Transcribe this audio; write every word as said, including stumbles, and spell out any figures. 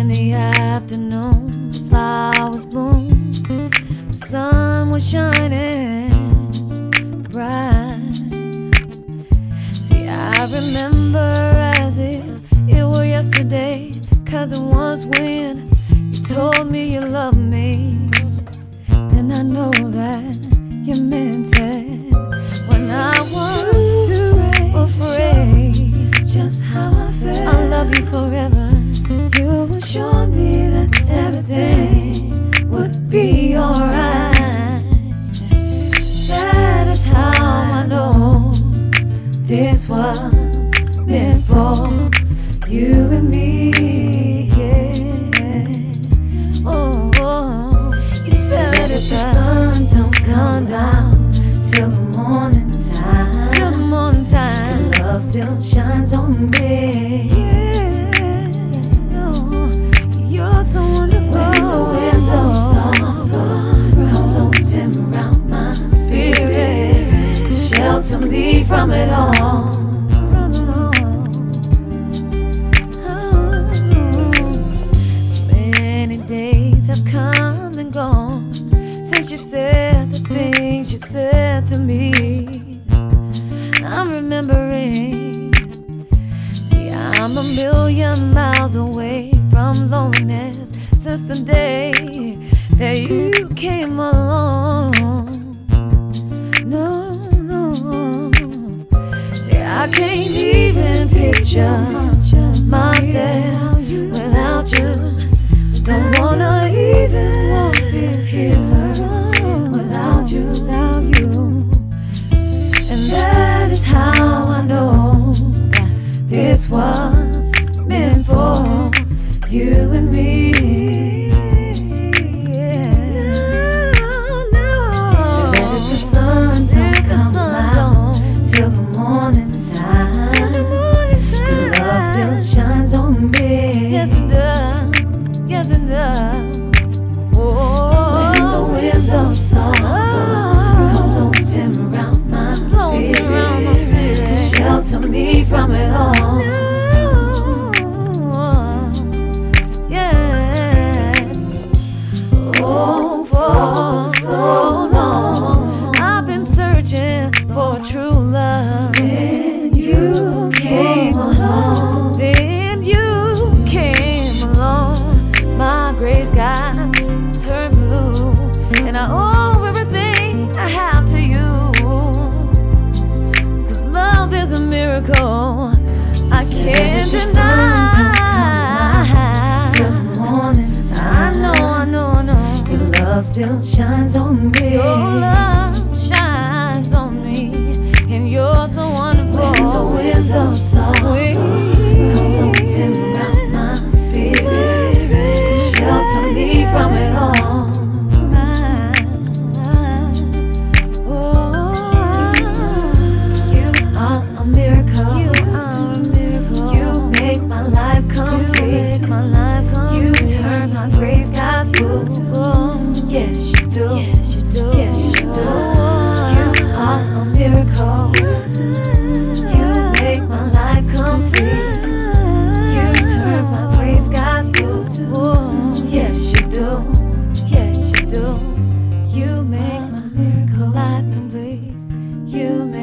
the afternoon, the flowers bloom, the sun was shining bright. See, I remember as if it were yesterday, 'cause it was when you told me you loved me. And I know that you meant it when I was too afraid. Just how I felt. I love you forever. You assured me that everything would be alright. That is how I know this was meant for you and me. Yeah. Oh, oh. You said that if the sun don't come down till the morning time, till the morning time, your love still shines on me. Yeah, oh, you're so wonderful. When the winds of sorrow come floating around my spirit, shelter me from it all. From it all. Oh, many days have come and gone since you've said the things you said to me. I'm remembering. See, I'm a million miles away from loneliness since the day that you came along. No, no. See, I can't even picture myself without you. Don't wanna even walk this here without you, without you. And that is how I know that this was meant for you and me. Yeah. No, no. So that if the sun don't come out till the morning time, till the morning time, your love still shines on me. Yes it does, yes it does. Oh, when the winds of sorrow come floating around my spirit, shelter me from it all. Yeah. Oh, for so long I've been searching for true love. Then you came along. Then you came along. My gray sky turned blue, and I owe everything I have to you. 'Cause love is a miracle I can't deny. Till the morning time, I know, I know, I know. Your love still shines on me. Your love shines on me, and you're so wonderful. When the winds of sorrow come floating around my spirit, shelter me from it all. My life come you turn my gray skies blue. Yes, you do. Yes, you do. Yes, you do. You are a miracle. You make my life complete. You turn my gray skies blue. Yes, you do. Yes, you do. You make my miracle life complete. You make